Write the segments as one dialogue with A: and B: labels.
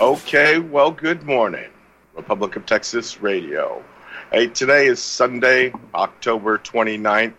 A: Okay, well, good morning, Republic of Texas Radio. Hey, today is Sunday, October 29th.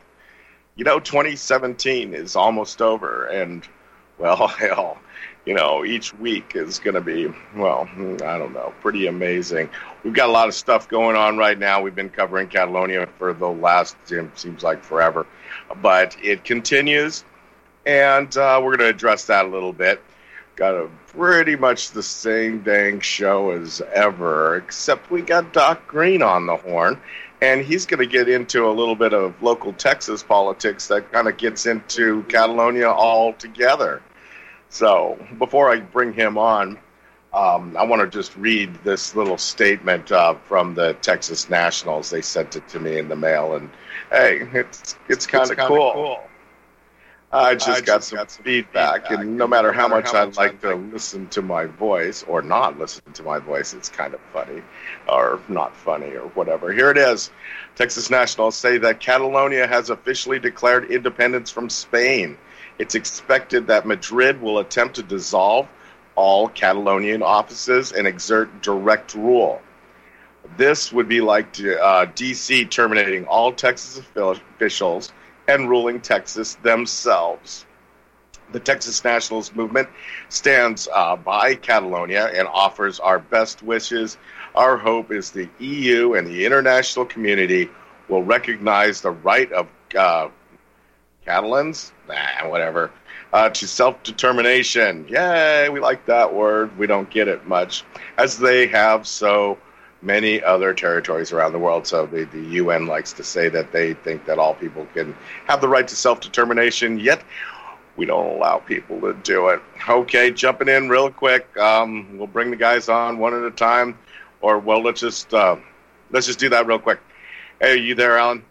A: 2017 is almost over, and, well, hell, each week is going to be, well, I don't know, pretty amazing. We've got a lot of stuff going on right now. We've been covering Catalonia for the last, seems like forever, but it continues, and we're going to address that a little bit. Got a pretty much the same dang show as ever, except we got Doc Green on the horn, and he's going to get into a little bit of local Texas politics that kind of gets into Catalonia altogether. So before I bring him on, I want to just read this little statement from the Texas Nationals. They sent it to me in the mail, and hey, it's kind of cool. I just got some feedback, and no matter how much I'd like to listen to my voice, or not listen to my voice, it's kind of funny, or not funny, or whatever. Here it is. Texas Nationals say that Catalonia has officially declared independence from Spain. It's expected that Madrid will attempt to dissolve all Catalonian offices and exert direct rule. This would be like D.C. terminating all Texas officials and ruling Texas themselves. The Texas Nationals movement stands by Catalonia and offers our best wishes. Our hope is the EU and the international community will recognize the right of Catalans, to self-determination. Yay, we like that word. We don't get it much, as they have so many other territories around the world. So the UN likes to say that they think that all people can have the right to self-determination, yet we don't allow people to do it. Okay, jumping in real quick. We'll bring the guys on one at a time, or well, let's just do that real quick. Hey, are you there, Alan?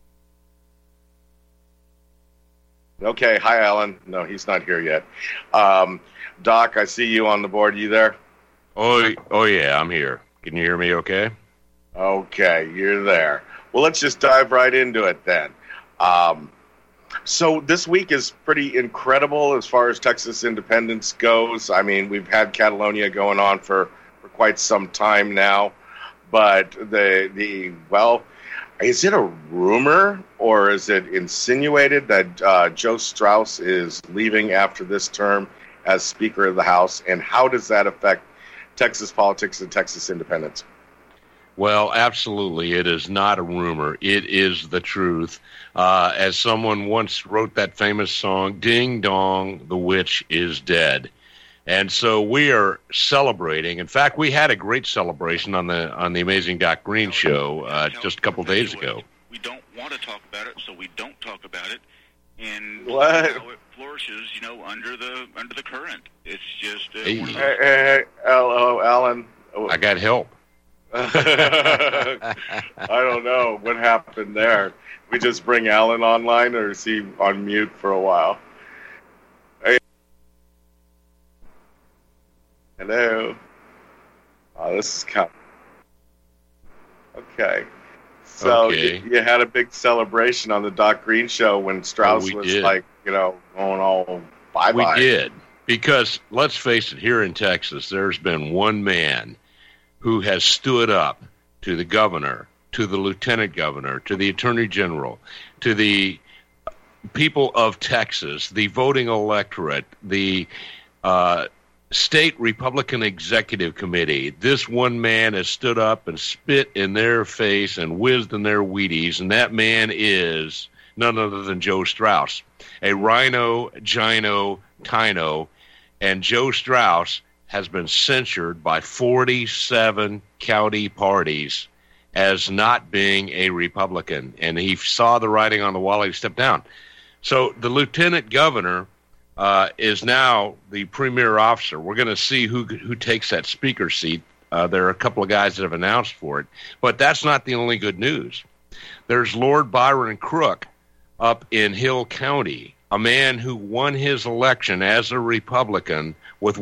A: Okay, hi, Alan. No, he's not here yet. Doc, I see you on the board. Are you there?
B: Oh yeah, I'm here. Can you hear me okay?
A: Okay, you're there. Well, let's just dive right into it then. So this week is pretty incredible as far as Texas independence goes. I mean, we've had Catalonia going on for quite some time now, but is it a rumor or is it insinuated that Joe Strauss is leaving after this term as Speaker of the House, and how does that affect Texas politics and Texas independence?
B: Well, absolutely. It is not a rumor. It is the truth. As someone once wrote that famous song, Ding Dong, the Witch is Dead. And so we are celebrating. In fact, we had a great celebration on the Amazing Doc Green show just a couple days ago.
C: We don't want to talk about it, so we don't talk about it. And
A: what?
C: How it flourishes, under the current. It's just
A: hey, hello, Alan.
B: I got help.
A: I don't know what happened there. We just bring Alan online, or is he on mute for a while? Hey. Hello. Oh, this is kind of... Okay. So you had a big celebration on the Doc Green show when Strauss was
B: did.
A: going all bye-bye.
B: We did. Because, let's face it, here in Texas, there's been one man who has stood up to the governor, to the lieutenant governor, to the attorney general, to the people of Texas, the voting electorate, the state Republican Executive Committee. This one man has stood up and spit in their face and whizzed in their Wheaties, and that man is none other than Joe Strauss, a rhino, gino, tino, and Joe Strauss has been censured by 47 county parties as not being a Republican, and he saw the writing on the wall. He stepped down. So the lieutenant governor is now the premier officer. We're going to see who takes that speaker seat. There are a couple of guys that have announced for it, but that's not the only good news. There's Lord Byron Crook up in Hill County, a man who won his election as a Republican with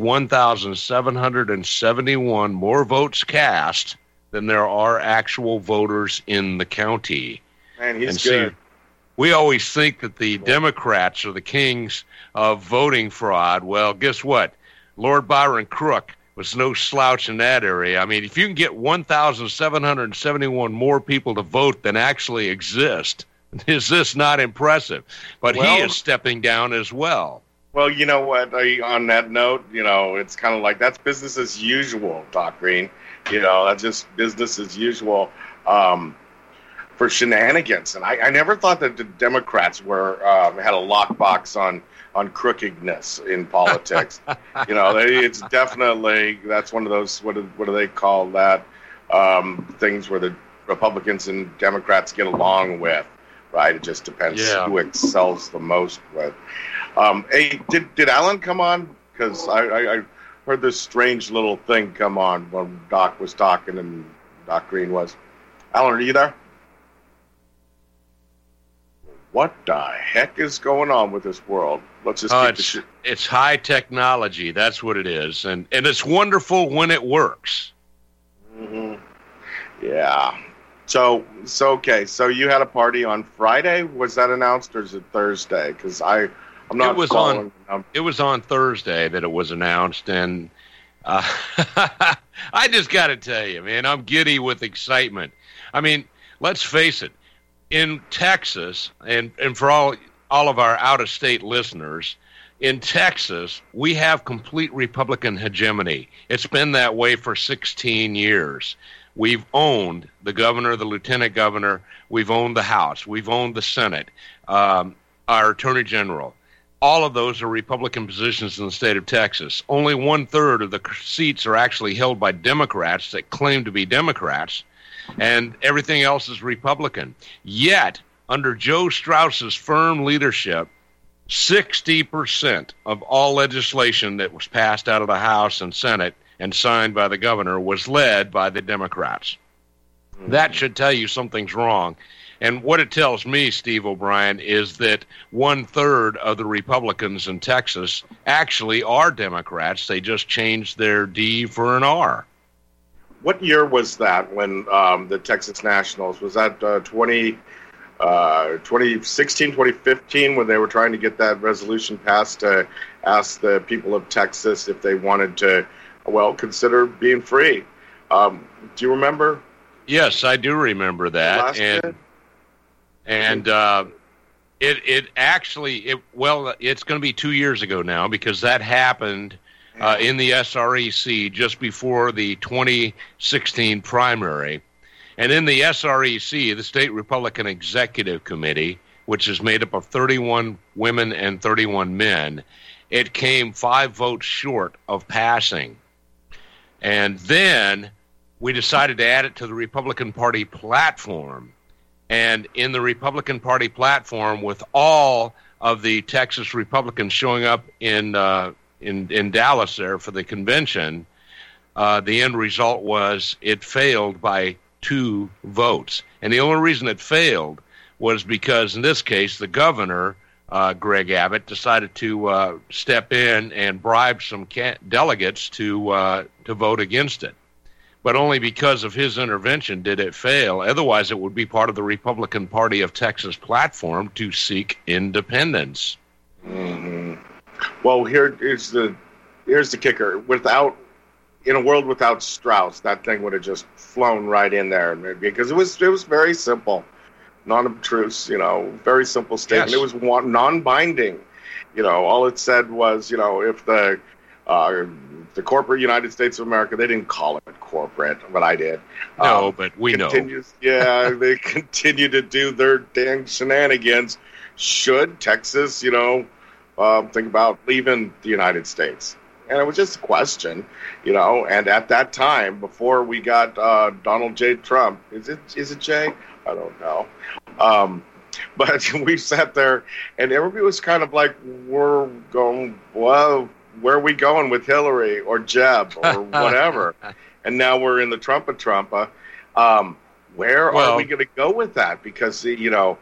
B: 1,771 more votes cast than there are actual voters in the county.
A: Man, he's good.
B: We always think that the Democrats are the kings of voting fraud. Well, guess what? Lord Byron Crook was no slouch in that area. I mean, if you can get 1,771 more people to vote than actually exist, is this not impressive? But he is stepping down as well.
A: Well, you know what? On that note, it's kind of like that's business as usual, Doc Green. That's just business as usual for shenanigans. And I never thought that the Democrats had a lockbox on crookedness in politics. It's definitely, that's one of those, what do they call that, things where the Republicans and Democrats get along with, right? It just depends who excels the most with. Hey, did Alan come on? Because I heard this strange little thing come on when Doc was talking and Doc Green was. Alan, are you there? What the heck is going on with this world? Let's just
B: it's high technology. That's what it is. And it's wonderful when it works.
A: Mm-hmm. Yeah. So okay. So you had a party on Friday. Was that announced or is it Thursday? Because I'm not following.
B: It was on Thursday that it was announced. And I just got to tell you, man, I'm giddy with excitement. I mean, let's face it. In Texas, and for all of our out-of-state listeners, in Texas, we have complete Republican hegemony. It's been that way for 16 years. We've owned the governor, the lieutenant governor. We've owned the House. We've owned the Senate, our attorney general. All of those are Republican positions in the state of Texas. Only 1/3 of the seats are actually held by Democrats that claim to be Democrats. And everything else is Republican. Yet, under Joe Straus's firm leadership, 60% of all legislation that was passed out of the House and Senate and signed by the governor was led by the Democrats. Mm-hmm. That should tell you something's wrong. And what it tells me, Steve O'Brien, is that 1/3 of the Republicans in Texas actually are Democrats. They just changed their D for an R.
A: What year was that when the Texas Nationals, was that 2016, 2015, when they were trying to get that resolution passed to ask the people of Texas if they wanted to, consider being free? Do you remember?
B: Yes, I do remember that. And it's going to be 2 years ago now because that happened in the SREC just before the 2016 primary. And in the SREC, the State Republican Executive Committee, which is made up of 31 women and 31 men, it came 5 votes short of passing. And then we decided to add it to the Republican Party platform. And in the Republican Party platform, with all of the Texas Republicans showing up in Dallas there for the convention, the end result was it failed by 2 votes. And the only reason it failed was because, in this case, the governor, Greg Abbott, decided to step in and bribe some delegates to vote against it. But only because of his intervention did it fail. Otherwise, it would be part of the Republican Party of Texas platform to seek independence.
A: Mm-hmm. Well, here's the kicker. In a world without Strauss, that thing would have just flown right in there because it was very simple, non-obtruse, very simple statement. Yes. It was non-binding. All it said was, if the corporate United States of America, they didn't call it corporate, but I did.
B: No, but we know.
A: Yeah, they continue to do their dang shenanigans. Should Texas, think about leaving the United States? And it was just a question, and at that time, before we got Donald J. Trump, is it Jay? I don't know. But we sat there, and everybody was kind of like, we're going, well, where are we going with Hillary or Jeb or whatever? And now we're in the Trumpa. Where are we going to go with that? Because, it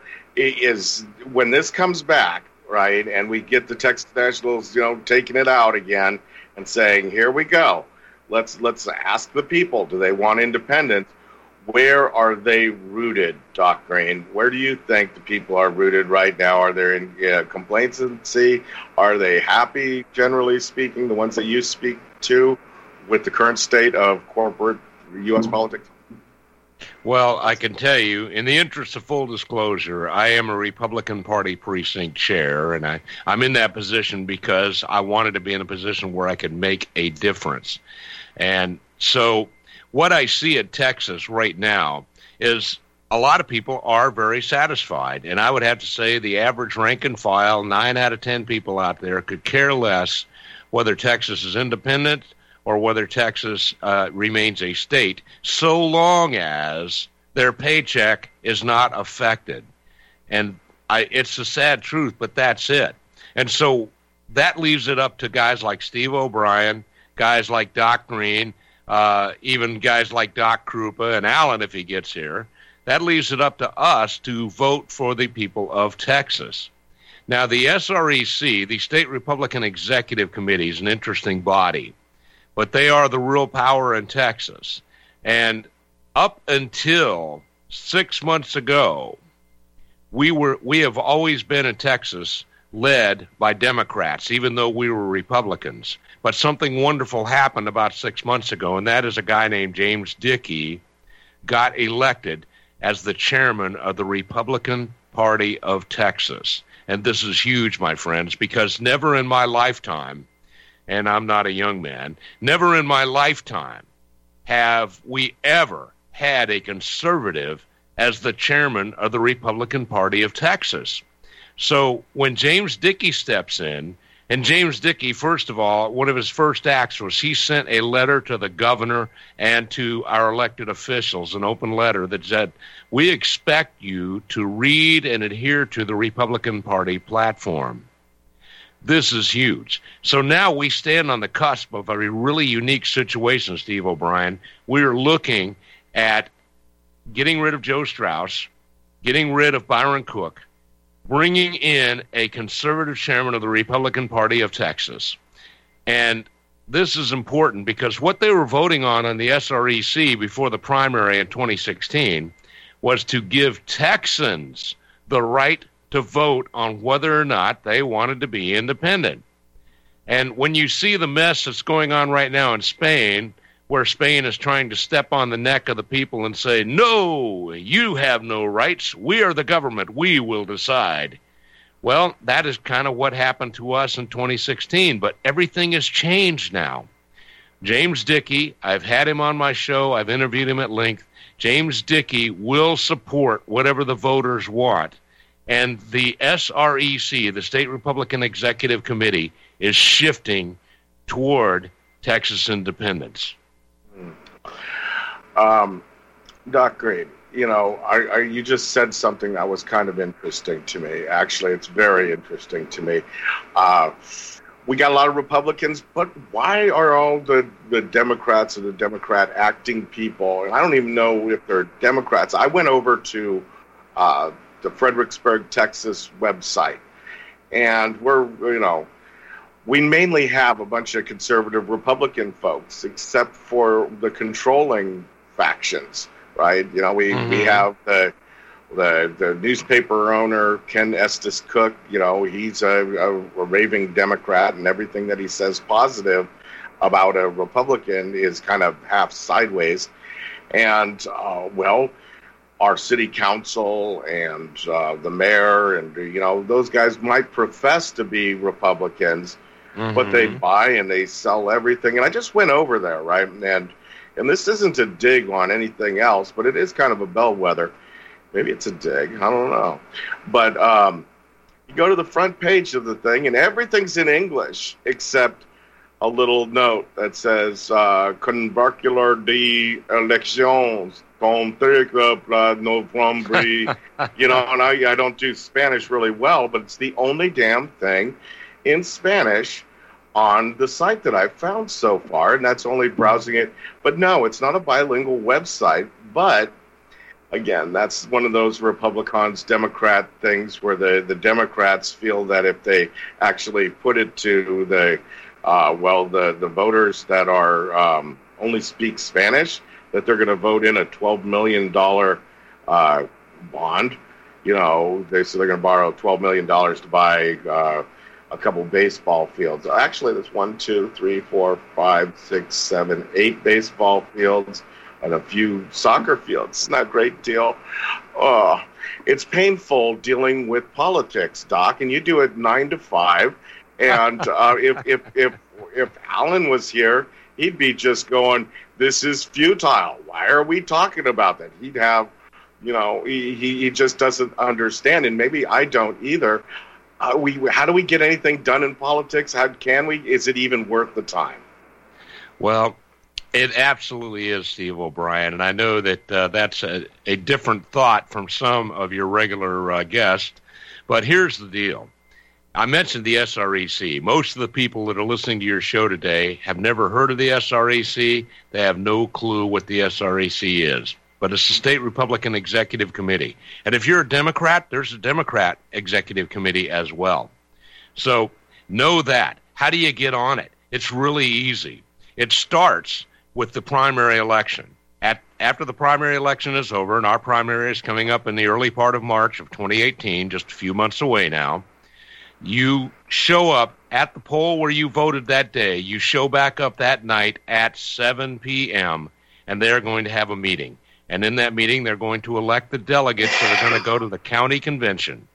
A: is when this comes back, right, and we get the Texas Nationals, taking it out again and saying, here we go. Let's ask the people, do they want independence? Where are they rooted, Doc Green? Where do you think the people are rooted right now? Are they in complacency? Are they happy, generally speaking, the ones that you speak to? with the current state of corporate U.S. politics?
B: Well, I can tell you, in the interest of full disclosure, I am a Republican Party precinct chair, and I'm in that position because I wanted to be in a position where I could make a difference. And so what I see in Texas right now is a lot of people are very satisfied. And I would have to say the average rank and file, 9 out of 10 people out there could care less whether Texas is independent or whether Texas remains a state, so long as their paycheck is not affected. And it's a sad truth, but that's it. And so that leaves it up to guys like Steve O'Brien, guys like Doc Green, even guys like Doc Krupa and Alan if he gets here. That leaves it up to us to vote for the people of Texas. Now, the SREC, the State Republican Executive Committee, is an interesting body, but they are the real power in Texas. And up until 6 months ago, we have always been in Texas led by Democrats, even though we were Republicans. But something wonderful happened about 6 months ago, and that is a guy named James Dickey got elected as the chairman of the Republican Party of Texas. And this is huge, my friends, because never in my lifetime, and I'm not a young man, never in my lifetime have we ever had a conservative as the chairman of the Republican Party of Texas. So when James Dickey steps in, and James Dickey, first of all, one of his first acts was he sent a letter to the governor and to our elected officials, an open letter that said, we expect you to read and adhere to the Republican Party platform. This is huge. So now we stand on the cusp of a really unique situation, Steve O'Brien. We're looking at getting rid of Joe Strauss, getting rid of Byron Cook, bringing in a conservative chairman of the Republican Party of Texas. And this is important because what they were voting on the SREC before the primary in 2016 was to give Texans the right to vote on whether or not they wanted to be independent. And when you see the mess that's going on right now in Spain, where Spain is trying to step on the neck of the people and say, no, you have no rights. We are the government. We will decide. Well, that is kind of what happened to us in 2016, but everything has changed now. James Dickey, I've had him on my show. I've interviewed him at length. James Dickey will support whatever the voters want. And the SREC, the State Republican Executive Committee, is shifting toward Texas independence.
A: Doc Green, you just said something that was kind of interesting to me. Actually, it's very interesting to me. We got a lot of Republicans, but why are all the Democrats and the Democrat acting people, and I don't even know if they're Democrats. I went over to the Fredericksburg, Texas website, and we mainly have a bunch of conservative Republican folks, except for the controlling factions, right? We have the newspaper owner, Ken Estes Cook. He's a raving Democrat, and everything that he says positive about a Republican is kind of half sideways. And, our city council and the mayor and, those guys might profess to be Republicans, but they buy and they sell everything. And I just went over there, right? And this isn't a dig on anything else, but it is kind of a bellwether. Maybe it's a dig. I don't know. But you go to the front page of the thing, and everything's in English except a little note that says, Convocateur de elections, November. And I don't do Spanish really well, but it's the only damn thing in Spanish on the site that I've found so far, and that's only browsing it. But no, it's not a bilingual website, but again, that's one of those Republicans, Democrat things where the Democrats feel that if they actually put it to the voters that are only speak Spanish, that they're going to vote in a $12 million bond. They say they're going to borrow $12 million to buy a couple baseball fields. Actually, there's 1, 2, 3, 4, 5, 6, 7, 8 baseball fields and a few soccer fields. Isn't that a great deal? It's painful dealing with politics, Doc, and you do it 9 to 5. And if Alan was here, he'd be just going, "This is futile. Why are we talking about that?" He'd have, he just doesn't understand, and maybe I don't either. How do we get anything done in politics? How can we? Is it even worth the time?
B: Well, it absolutely is, Steve O'Brien, and I know that that's a different thought from some of your regular guests, but here's the deal. I mentioned the SREC. Most of the people that are listening to your show today have never heard of the SREC. They have no clue what the SREC is. But it's the State Republican Executive Committee. And if you're a Democrat, there's a Democrat Executive Committee as well. So know that. How do you get on it? It's really easy. It starts with the primary election. After the primary election is over, and our primary is coming up in the early part of March of 2018, just a few months away now, you show up at the poll where you voted that day. You show back up that night at 7 p.m., and they're going to have a meeting. And in that meeting, they're going to elect the delegates that are going to go to the county convention.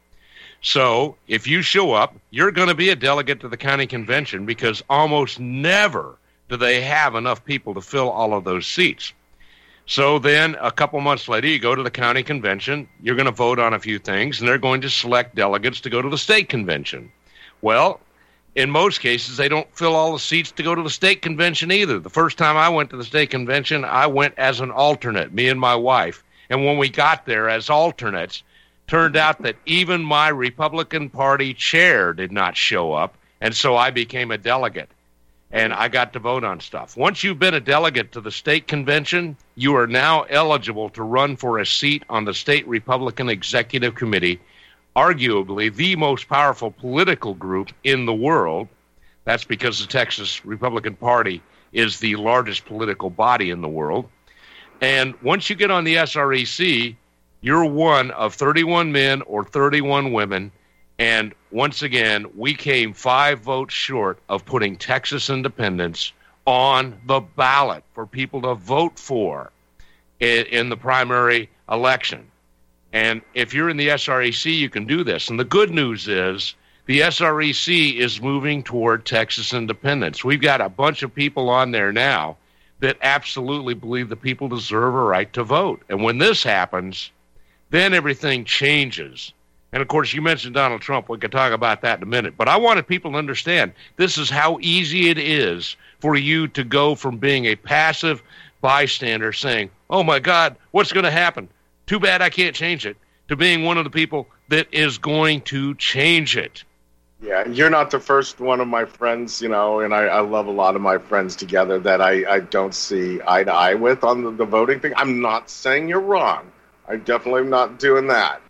B: So if you show up, you're going to be a delegate to the county convention because almost never do they have enough people to fill all of those seats. So then a couple months later, you go to the county convention, you're going to vote on a few things, and they're going to select delegates to go to the state convention. Well, in most cases, they don't fill all the seats to go to the state convention either. The first time I went to the state convention, I went as an alternate, me and my wife. And when we got there as alternates, turned out that even my Republican Party chair did not show up, and so I became a delegate. And I got to vote on stuff. Once you've been a delegate to the state convention, you are now eligible to run for a seat on the State Republican Executive Committee, arguably the most powerful political group in the world. That's because the Texas Republican Party is the largest political body in the world. And once you get on the SREC, you're one of 31 men or 31 women. And once again, we came 5 votes short of putting Texas independence on the ballot for people to vote for in the primary election. And if you're in the SREC, you can do this. And the good news is the SREC is moving toward Texas independence. We've got a bunch of people on there now that absolutely believe the people deserve a right to vote. And when this happens, then everything changes. And, of course, you mentioned Donald Trump. We can talk about that in a minute. But I wanted people to understand this is how easy it is for you to go from being a passive bystander saying, "Oh, my God, what's going to happen? Too bad I can't change it," to being one of the people that is going to change it.
A: Yeah, you're not the first one of my friends, and I love a lot of my friends together that I don't see eye to eye with on the voting thing. I'm not saying you're wrong. I definitely am not doing that.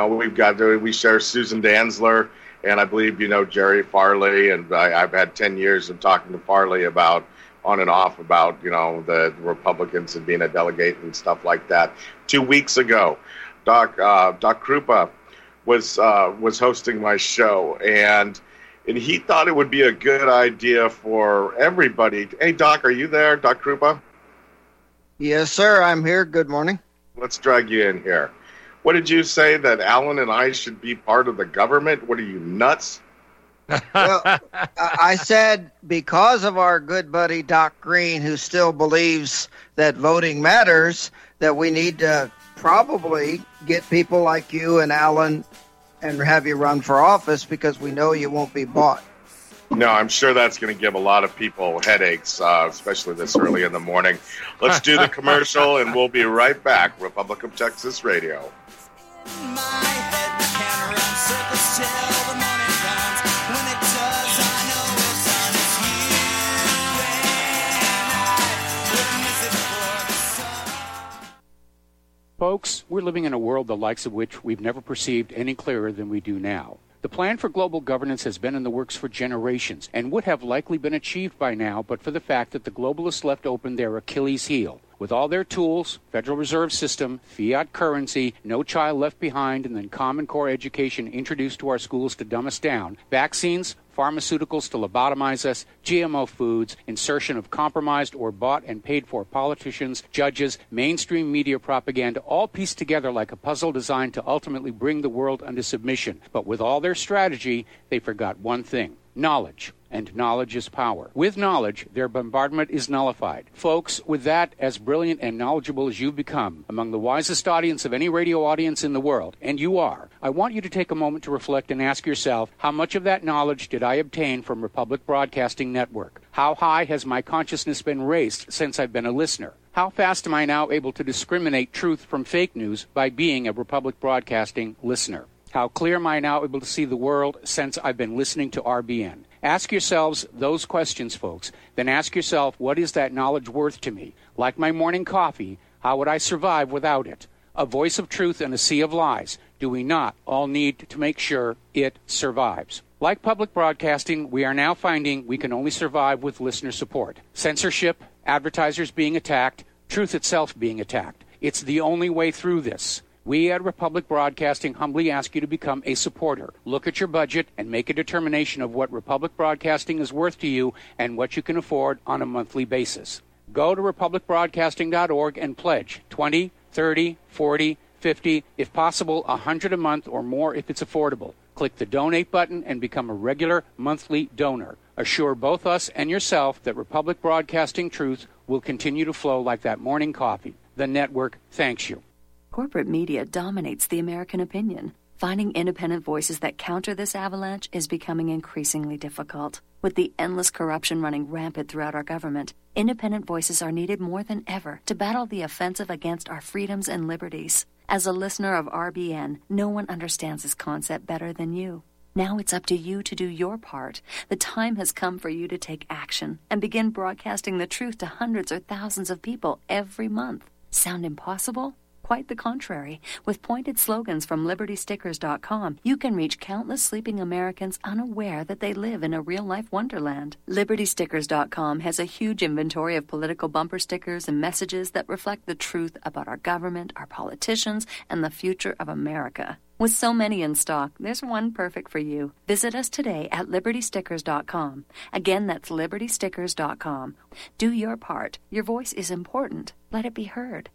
A: We share Susan Danzler, and I believe Jerry Farley, and I've had 10 years of talking to Farley about on and off about the Republicans and being a delegate and stuff like that. 2 weeks ago, Doc Krupa was hosting my show, and he thought it would be a good idea for everybody. Hey, Doc, are you there, Doc Krupa?
D: Yes, sir. I'm here. Good morning.
A: Let's drag you in here. What did you say, that Alan and I should be part of the government? What are you, nuts?
D: Well, I said because of our good buddy Doc Green, who still believes that voting matters, that we need to probably get people like you and Alan and have you run for office because we know you won't be bought.
A: No, I'm sure that's going to give a lot of people headaches, especially this early in the morning. Let's do the commercial, and we'll be right back. Republic of Texas Radio.
E: Folks, we're living in a world the likes of which we've never perceived any clearer than we do now. The plan for global governance has been in the works for generations and would have likely been achieved by now but for the fact that the globalists left open their Achilles heel. With all their tools, Federal Reserve System, fiat currency, no child left behind, and then Common Core education introduced to our schools to dumb us down, vaccines, pharmaceuticals to lobotomize us, GMO foods, insertion of compromised or bought and paid for politicians, judges, mainstream media propaganda, all pieced together like a puzzle designed to ultimately bring the world under submission. But with all their strategy, they forgot one thing: knowledge. And knowledge is power. With knowledge, their bombardment is nullified. Folks, with that, as brilliant and knowledgeable as you've become, among the wisest audience of any radio audience in the world, and you are, I want you to take a moment to reflect and ask yourself, how much of that knowledge did I obtain from Republic Broadcasting Network? How high has my consciousness been raised since I've been a listener? How fast am I now able to discriminate truth from fake news by being a Republic Broadcasting listener? How clear am I now able to see the world since I've been listening to RBN? Ask yourselves those questions, folks. Then ask yourself, what is that knowledge worth to me? Like my morning coffee, how would I survive without it? A voice of truth in a sea of lies. Do we not all need to make sure it survives? Like public broadcasting, we are now finding we can only survive with listener support. Censorship, advertisers being attacked, truth itself being attacked. It's the only way through this. We at Republic Broadcasting humbly ask you to become a supporter. Look at your budget and make a determination of what Republic Broadcasting is worth to you and what you can afford on a monthly basis. Go to republicbroadcasting.org and pledge $20, $30, $40, $50, if possible, $100 a month or more if it's affordable. Click the donate button and become a regular monthly donor. Assure both us and yourself that Republic Broadcasting truth will continue to flow like that morning coffee. The network thanks you.
F: Corporate media dominates the American opinion. Finding independent voices that counter this avalanche is becoming increasingly difficult. With the endless corruption running rampant throughout our government, independent voices are needed more than ever to battle the offensive against our freedoms and liberties. As a listener of RBN, no one understands this concept better than you. Now it's up to you to do your part. The time has come for you to take action and begin broadcasting the truth to hundreds or thousands of people every month. Sound impossible? Quite the contrary. With pointed slogans from LibertyStickers.com, you can reach countless sleeping Americans unaware that they live in a real-life wonderland. LibertyStickers.com has a huge inventory of political bumper stickers and messages that reflect the truth about our government, our politicians, and the future of America. With so many in stock, there's one perfect for you. Visit us today at LibertyStickers.com. Again, that's LibertyStickers.com. Do your part. Your voice is important. Let it be heard.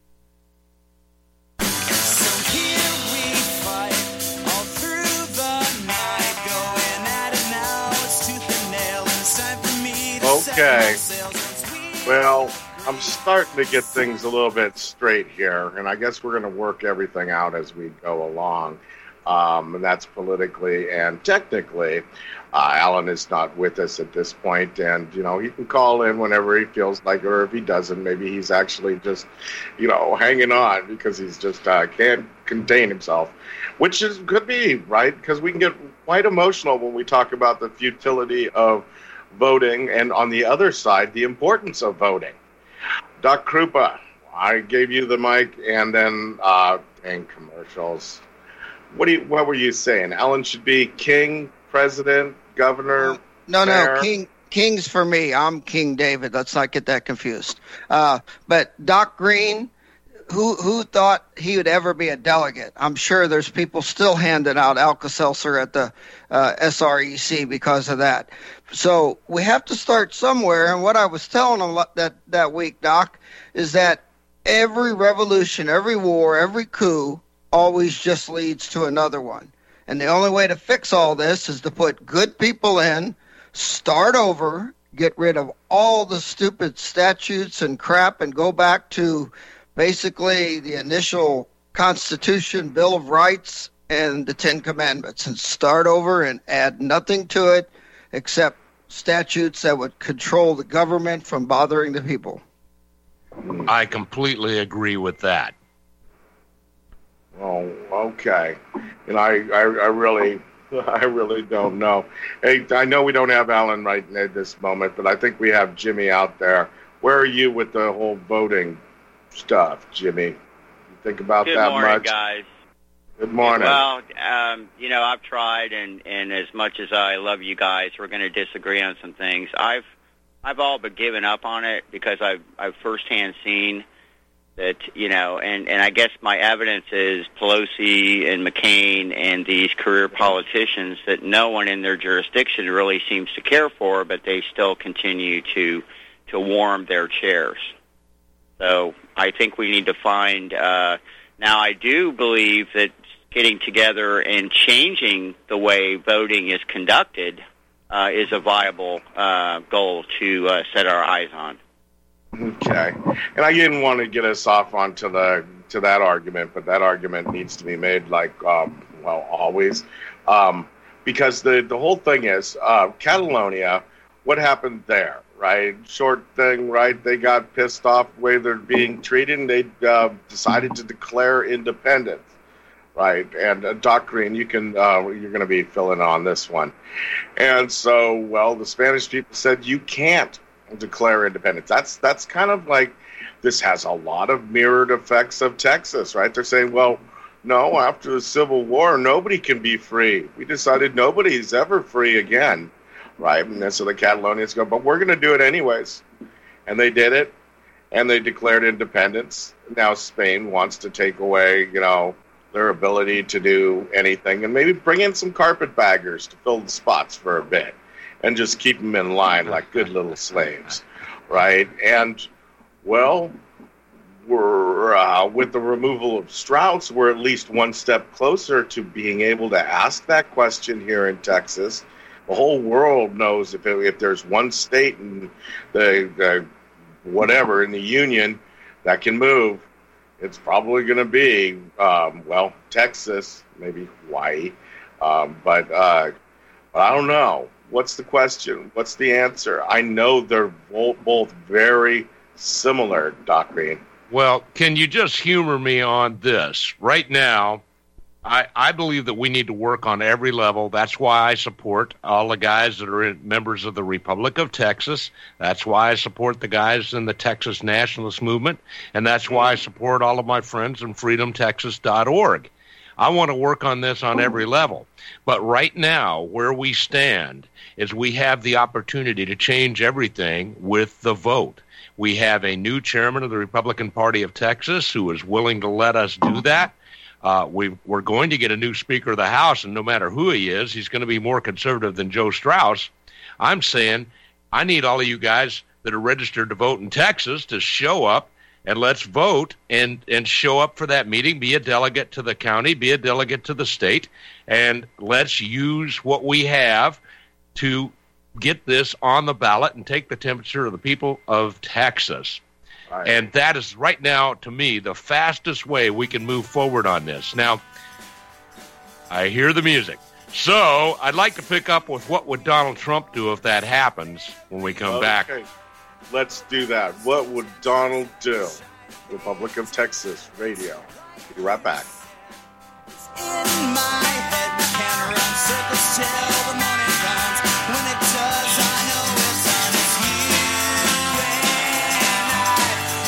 A: Okay. Well, I'm starting to get things a little bit straight here, and I guess we're going to work everything out as we go along. And that's politically and technically. Alan is not with us at this point, and, you know, he can call in whenever he feels like it, or if he doesn't, maybe he's actually just, you know, hanging on because he's just can't contain himself, which could be, right? Because we can get quite emotional when we talk about the futility of voting, and on the other side, the importance of voting. Doc Krupa, I gave you the mic, and then and commercials. What were you saying? Alan should be king, president, governor?
D: No, king's for me. I'm King David. Let's not get that confused. But Doc Green, who thought he would ever be a delegate? I'm sure there's people still handing out Alka-Seltzer at the SREC because of that. So we have to start somewhere. And what I was telling them that week, Doc, is that every revolution, every war, every coup always just leads to another one. And the only way to fix all this is to put good people in, start over, get rid of all the stupid statutes and crap, and go back to basically the initial Constitution, Bill of Rights, and the Ten Commandments, and start over and add nothing to it except statutes that would control the government from bothering the people.
B: I completely agree with that.
A: Oh, okay. And I really don't know. Hey, I know we don't have Alan right at this moment, but I think we have Jimmy out there. Where are you with the whole voting stuff, Jimmy? You think about that much?
G: Good morning, guys.
A: Good morning.
G: Well, you know, I've tried, and as much as I love you guys, we're going to disagree on some things. I've all but given up on it because I've firsthand seen That, and I guess my evidence is Pelosi and McCain and these career politicians that no one in their jurisdiction really seems to care for, but they still continue to warm their chairs. So I think we need to find, now I do believe that getting together and changing the way voting is conducted is a viable goal to set our eyes on.
A: Okay, and I didn't want to get us off onto to that argument, but that argument needs to be made, always, because the whole thing is Catalonia. What happened there, right? Short thing, right? They got pissed off the way they're being treated, and they decided to declare independence, right? And Doc Green, you're going to be filling on this one, and so the Spanish people said you can't declare independence. That's kind of like, this has a lot of mirrored effects of Texas, right? They're saying, well, no, after the Civil War, nobody can be free. We decided nobody's ever free again, right? And so the Catalonians go, but we're going to do it anyways. And they did it, and they declared independence. Now Spain wants to take away, their ability to do anything, and maybe bring in some carpetbaggers to fill the spots for a bit, and just keep them in line like good little slaves, right? And, we're with the removal of Strauss, we're at least one step closer to being able to ask that question here in Texas. The whole world knows if there's one state in the whatever in the union that can move, it's probably going to be, Texas, maybe Hawaii, but I don't know. What's the question? What's the answer? I know they're both very similar, Doc Green.
B: Well, can you just humor me on this? Right now, I believe that we need to work on every level. That's why I support all the guys that are members of the Republic of Texas. That's why I support the guys in the Texas Nationalist Movement. And that's why I support all of my friends in freedomtexas.org. I want to work on this on every level. But right now, where we stand is we have the opportunity to change everything with the vote. We have a new chairman of the Republican Party of Texas who is willing to let us do that. We're going to get a new Speaker of the House, and no matter who he is, he's going to be more conservative than Joe Strauss. I'm saying I need all of you guys that are registered to vote in Texas to show up, and let's vote and show up for that meeting. Be a delegate to the county, be a delegate to the state, and let's use what we have to get this on the ballot and take the temperature of the people of Texas. Right. And that is right now, to me, the fastest way we can move forward on this. Now, I hear the music. So I'd like to pick up with what would Donald Trump do if that happens when we come back.
A: Let's do that. What would Donald do? Republic of Texas Radio. Be right back.
H: In my head, we can run circles till the morning comes. When it does, I know it's on. It's you and I.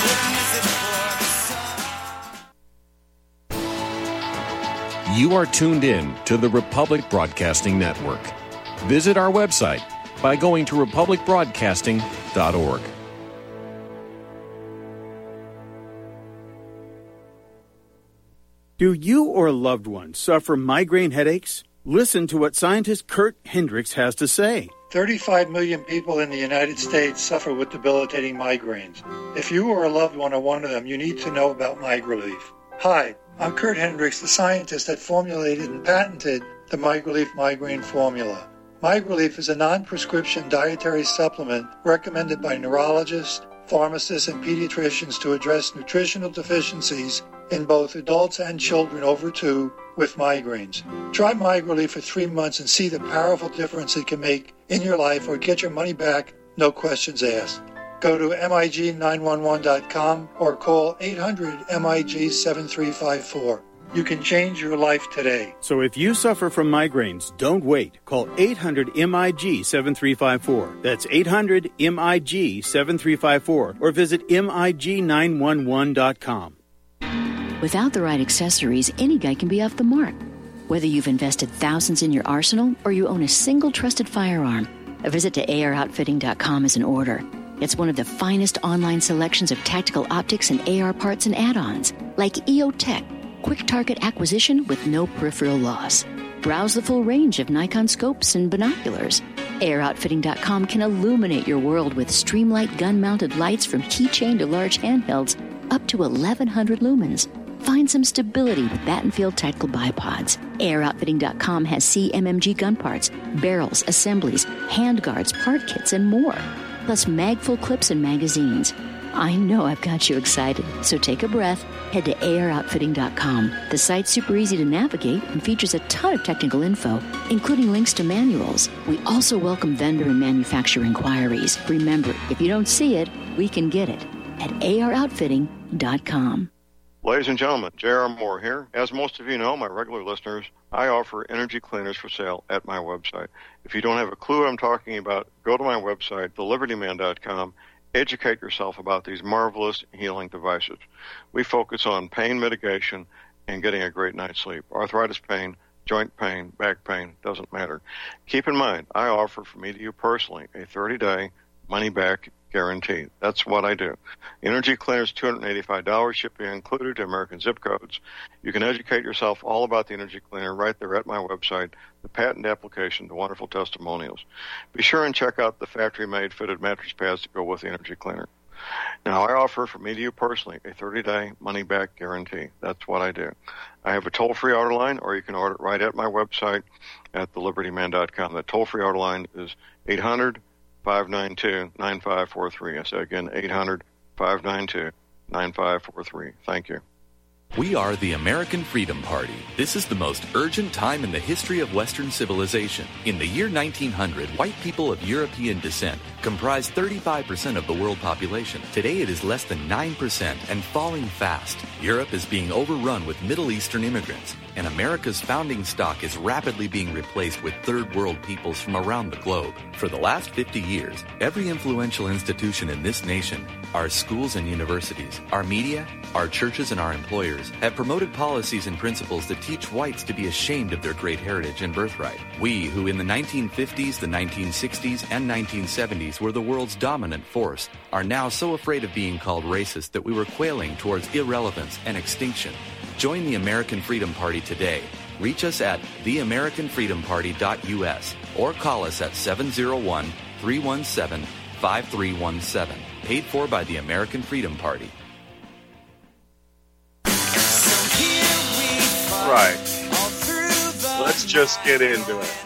H: Wouldn't miss it for the sun.
I: You are tuned in to the Republic Broadcasting Network. Visit our website by going to republicbroadcasting.org.
J: Do you or a loved one suffer migraine headaches? Listen to what scientist Kurt Hendricks has to say.
K: 35 million people in the United States suffer with debilitating migraines. If you or a loved one are one of them, you need to know about MigraLief. Hi, I'm Kurt Hendricks, the scientist that formulated and patented the MigraLief migraine formula. MigraLief is a non-prescription dietary supplement recommended by neurologists, pharmacists, and pediatricians to address nutritional deficiencies in both adults and children over 2 with migraines. Try MigraLief for 3 months and see the powerful difference it can make in your life, or get your money back, no questions asked. Go to MIG911.com or call 800-MIG-7354. You can change your life today.
J: So if you suffer from migraines, don't wait. Call 800-MIG-7354. That's 800-MIG-7354. Or visit MIG911.com.
L: Without the right accessories, any guy can be off the mark. Whether you've invested thousands in your arsenal or you own a single trusted firearm, a visit to AROutfitting.com is in order. It's one of the finest online selections of tactical optics and AR parts and add-ons, like EOTech, quick target acquisition with no peripheral loss. Browse the full range of Nikon scopes and binoculars. AiroUtfitting.com can illuminate your world with Streamlight gun-mounted lights from keychain to large handhelds, up to 1,100 lumens. Find some stability with Battenfield tactical bipods. AiroUtfitting.com has CMMG gun parts, barrels, assemblies, handguards, part kits, and more. Plus mag-full clips and magazines. I know I've got you excited, so take a breath. Head to AiroUtfitting.com. The site's super easy to navigate and features a ton of technical info, including links to manuals. We also welcome vendor and manufacturer inquiries. Remember, if you don't see it, we can get it at AiroUtfitting.com.
M: Ladies and gentlemen, J.R. Moore here. As most of you know, my regular listeners, I offer energy cleaners for sale at my website. If you don't have a clue what I'm talking about, go to my website, thelibertyman.com. Educate yourself about these marvelous healing devices. We focus on pain mitigation and getting a great night's sleep. Arthritis pain, joint pain, back pain, doesn't matter. Keep in mind, I offer from me to you personally a 30-day money-back guarantee. That's what I do. Energy cleaners, $285, shipping included to American zip codes. You can educate yourself all about the energy cleaner right there at my website, the patent application, the wonderful testimonials. Be sure and check out the factory-made fitted mattress pads to go with the energy cleaner. Now, I offer from me to you personally a 30-day money-back guarantee. That's what I do. I have a toll-free order line, or you can order it right at my website at thelibertyman.com. The toll-free order line is 800-592-9543. I say again, 800-592-9543. Thank you.
N: We are the American Freedom Party. This is the most urgent time in the history of Western civilization. In the year 1900, white people of European descent comprised 35% of the world population. Today it is less than 9% and falling fast. Europe is being overrun with Middle Eastern immigrants, and America's founding stock is rapidly being replaced with third world peoples from around the globe. For the last 50 years, every influential institution in this nation, our schools and universities, our media, our churches and our employers have promoted policies and principles that teach whites to be ashamed of their great heritage and birthright. We, who in the 1950s, the 1960s, and 1970s were the world's dominant force, are now so afraid of being called racist that we were quailing towards irrelevance and extinction. Join the American Freedom Party today. Reach us at theamericanfreedomparty.us or call us at 701-317-5317. Paid for by the American Freedom Party.
A: Right. Let's just get into it.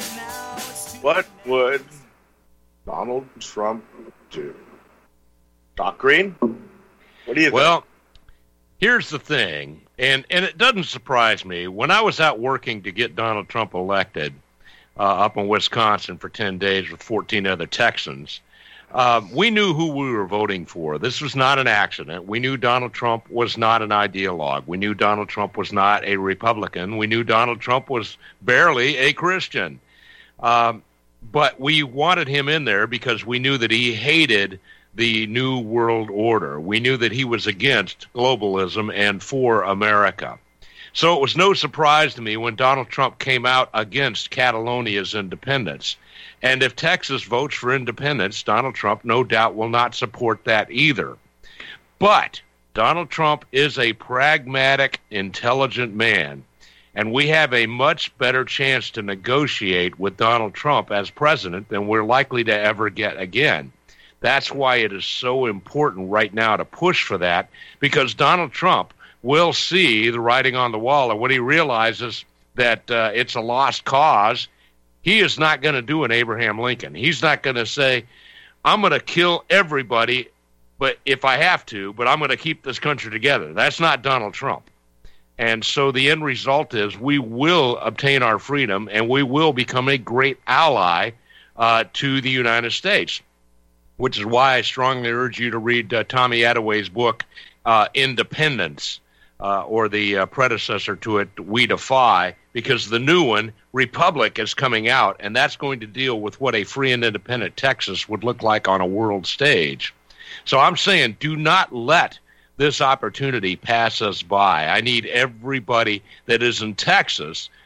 A: What would Donald Trump do? Doc Green? What do you think?
B: Well, here's the thing, and it doesn't surprise me. When I was out working to get Donald Trump elected up in Wisconsin for 10 days with 14 other Texans, we knew who we were voting for. This was not an accident. We knew Donald Trump was not an ideologue. We knew Donald Trump was not a Republican. We knew Donald Trump was barely a Christian. But we wanted him in there because we knew that he hated the New World Order. We knew that he was against globalism and for America. So it was no surprise to me when Donald Trump came out against Catalonia's independence. And if Texas votes for independence, Donald Trump no doubt will not support that either. But Donald Trump is a pragmatic, intelligent man, and we have a much better chance to negotiate with Donald Trump as president than we're likely to ever get again. That's why it is so important right now to push for that, because Donald Trump will see the writing on the wall, and when he realizes that it's a lost cause, he is not going to do an Abraham Lincoln. He's not going to say, I'm going to kill everybody, but if I have to, but I'm going to keep this country together. That's not Donald Trump. And so the end result is we will obtain our freedom, and we will become a great ally to the United States, which is why I strongly urge you to read Tommy Attaway's book, Independence, or the predecessor to it, We Defy, because the new one, Republic, is coming out, and that's going to deal with what a free and independent Texas would look like on a world stage. So I'm saying do not let this opportunity pass us by. I need everybody that is in Texas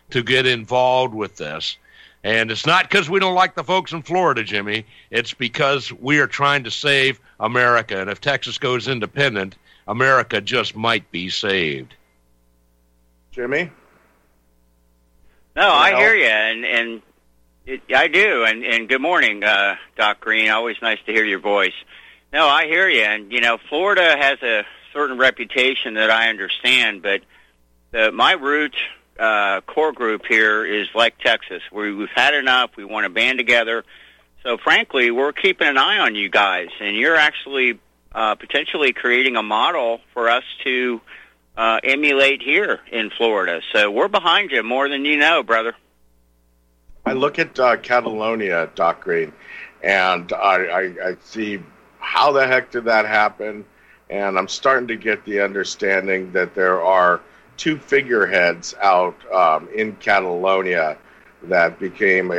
B: to get involved with this. And it's not because we don't like the folks in Florida, Jimmy. It's because we are trying to save America. And if Texas goes independent, America just might be saved.
A: Jimmy?
G: No, I hear you, and I do. And good morning, Doc Green. Always nice to hear your voice. No, I hear you. And, Florida has a certain reputation that I understand, but my root core group here is like Texas. We've had enough. We want to band together. So, frankly, we're keeping an eye on you guys, and you're actually potentially creating a model for us to emulate here in Florida. So we're behind you more than you know, brother.
A: I look at Catalonia, Doc Green, and I see how the heck did that happen, and I'm starting to get the understanding that there are two figureheads out in Catalonia that became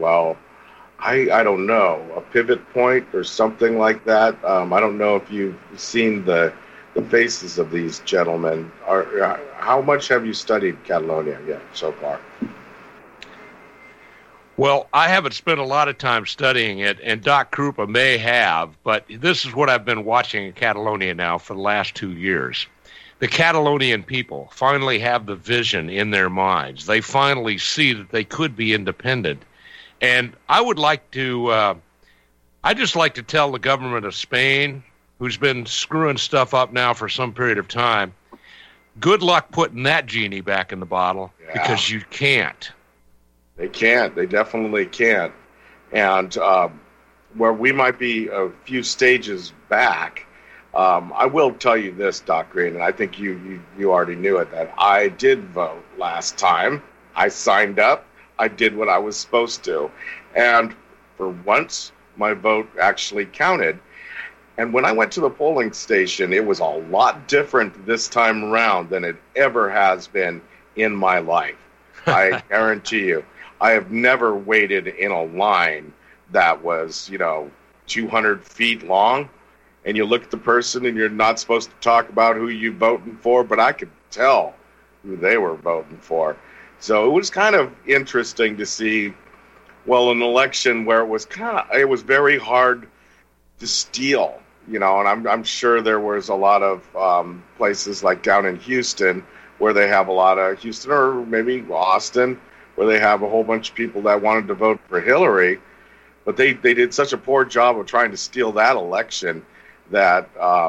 A: I don't know, a pivot point or something like that. I don't know if you've seen the faces of these gentlemen. How much have you studied Catalonia yet so far?
B: Well, I haven't spent a lot of time studying it, and Doc Krupa may have, but this is what I've been watching in Catalonia now for the last 2 years. The Catalonian people finally have the vision in their minds. They finally see that they could be independent. And I would like to, I'd just like to tell the government of Spain, who's been screwing stuff up now for some period of time, good luck putting that genie back in the bottle, because you can't.
A: They can't. They definitely can't. And where we might be a few stages back, I will tell you this, Doc Green, and I think you already knew it, that I did vote last time. I signed up. I did what I was supposed to. And for once, my vote actually counted. And when I went to the polling station, it was a lot different this time around than it ever has been in my life. I guarantee you. I have never waited in a line that was, 200 feet long, and you look at the person and you're not supposed to talk about who you're voting for, but I could tell who they were voting for. So it was kind of interesting to see, an election where it was very hard to steal, and I'm sure there was a lot of places like down in Houston where they have a lot of Houston, or maybe Austin, where they have a whole bunch of people that wanted to vote for Hillary, but they did such a poor job of trying to steal that election that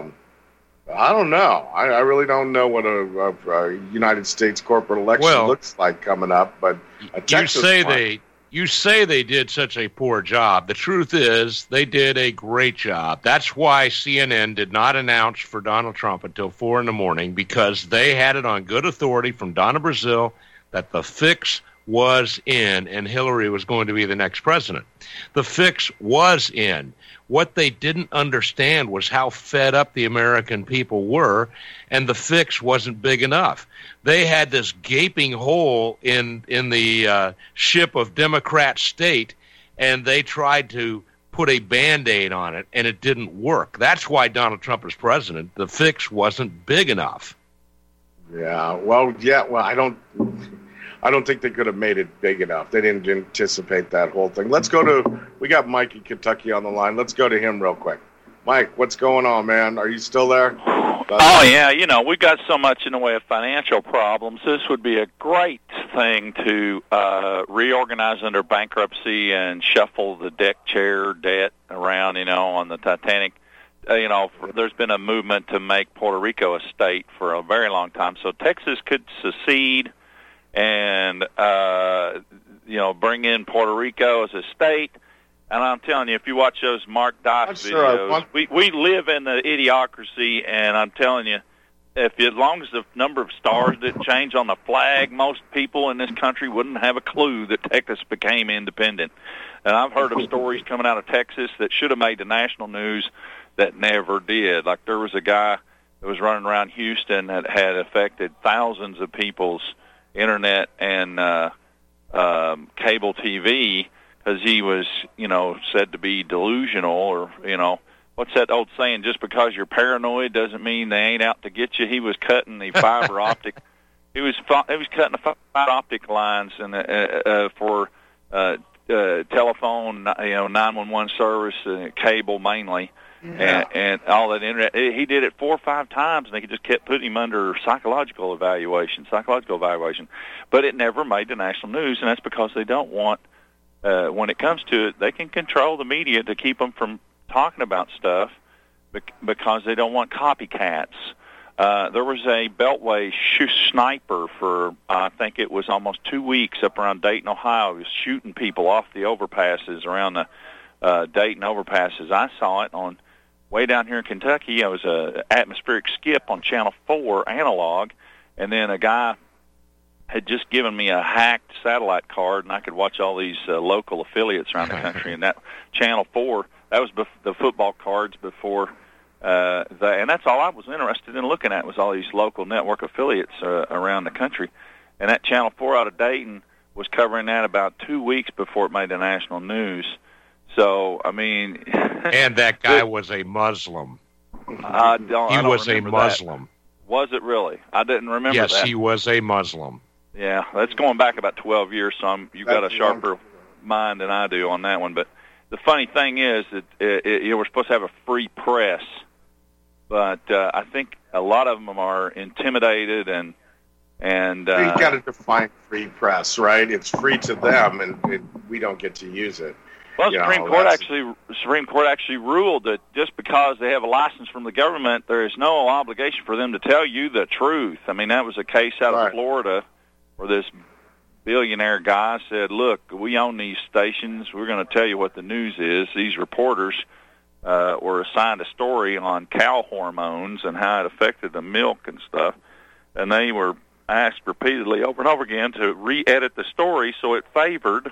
A: I don't know. I really don't know what a United States corporate election looks like coming up. But you say they did such a poor job. The truth is they did a great job. That's why CNN did not announce for Donald Trump until 4 a.m, because they had it on good authority from Donna Brazile that the fix was in and Hillary was going to be the next president. The fix was in. What they didn't understand was how fed up the American people were, and the fix wasn't big enough. They had this gaping hole in the ship of Democrat state, and they tried to put a Band-Aid on it, and it didn't work. That's why Donald Trump is president. The fix wasn't big enough. I don't think they could have made it big enough. They didn't anticipate that whole thing. We got Mike in Kentucky on the line. Let's go to him real quick. Mike, what's going on, man? Are you still there?
O: Oh, yeah. We got so much in the way of financial problems. This would be a great thing to reorganize under bankruptcy and shuffle the deck chair debt around, on the Titanic. There's been a movement to make Puerto Rico a state for a very long time. So Texas could secede and, bring in Puerto Long as a state. And I'm telling you, if you watch those Mark Dice videos, we live in the idiocracy, and I'm telling you, as long as the number of stars didn't change on the flag, most people in this country wouldn't have a clue that Texas became independent. And I've heard of stories coming out of Texas that should have made the national news that never did. Like there was a guy that was running around Houston that had affected thousands of people's internet and cable TV because he was, said to be delusional or, what's that old saying? Just because you're paranoid doesn't mean they ain't out to get you. He was cutting the fiber optic He was cutting the fiber optic lines and for telephone, 911 service, cable mainly, and all that internet. He did it 4 or 5 times, and they just kept putting him under psychological evaluation. But it never made the national news, and that's because they don't want. When it comes to it, they can control the media to keep them from talking about stuff because they don't want copycats. There was a Beltway sniper for, I think it was almost 2 weeks up around Dayton, Ohio. He was shooting people off the overpasses around the Dayton overpasses. I saw it on way down here in Kentucky. It was a atmospheric skip on Channel 4 analog, and then a guy had just given me a hacked satellite card, and I could watch all these local affiliates around the country. And that Channel 4, that was the football cards before and that's all I was interested in looking at was all these local network affiliates around the country. And that Channel 4 out of Dayton was covering that about 2 weeks before it made the national news. So, I mean...
B: And that guy was a Muslim. He was a Muslim.
O: That. Was it really? I didn't remember that.
B: Yes, he was a Muslim.
O: Yeah, that's going back about 12 years, so you've got a sharper mind than I do on that one. But the funny thing is that we're supposed to have a free press, but I think a lot of them are intimidated and
A: you've got to define free press, right? It's free to them, and we don't get to use it.
O: Well, the Supreme Court actually ruled that just because they have a license from the government, there is no obligation for them to tell you the truth. I mean, that was a case out of Florida where this billionaire guy said, look, we own these stations. We're going to tell you what the news is. These reporters were assigned a story on cow hormones and how it affected the milk and stuff, and they were asked repeatedly over and over again to re-edit the story so it favored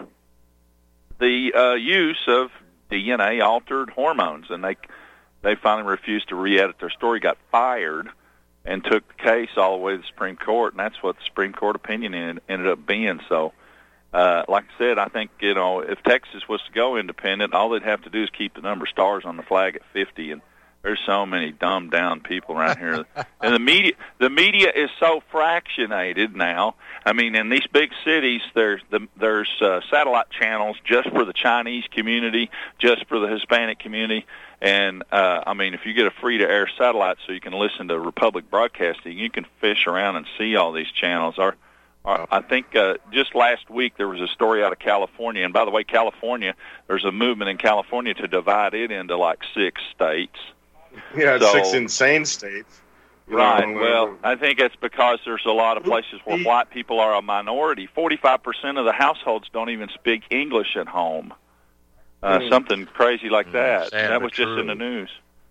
O: the use of DNA-altered hormones, and they finally refused to re-edit their story, got fired, and took the case all the way to the Supreme Court, and that's what the Supreme Court opinion ended up being. So, like I said, I think, if Texas was to go independent, all they'd have to do is keep the number of stars on the flag at 50, and there's so many dumbed-down people around here. And the media is so fractionated now. I mean, in these big cities, there's satellite channels just for the Chinese community, just for the Hispanic community. And, I mean, if you get a free-to-air satellite so you can listen to Republic Broadcasting, you can fish around and see all these channels. I think just last week there was a story out of California. And, by the way, California, there's a movement in California to divide it into, like, 6 states.
A: Yeah, 6 insane states.
O: Right. Well, I think it's because there's a lot of places where white people are a minority. 45% of the households don't even speak English at home. Something crazy like that. That was just in the news.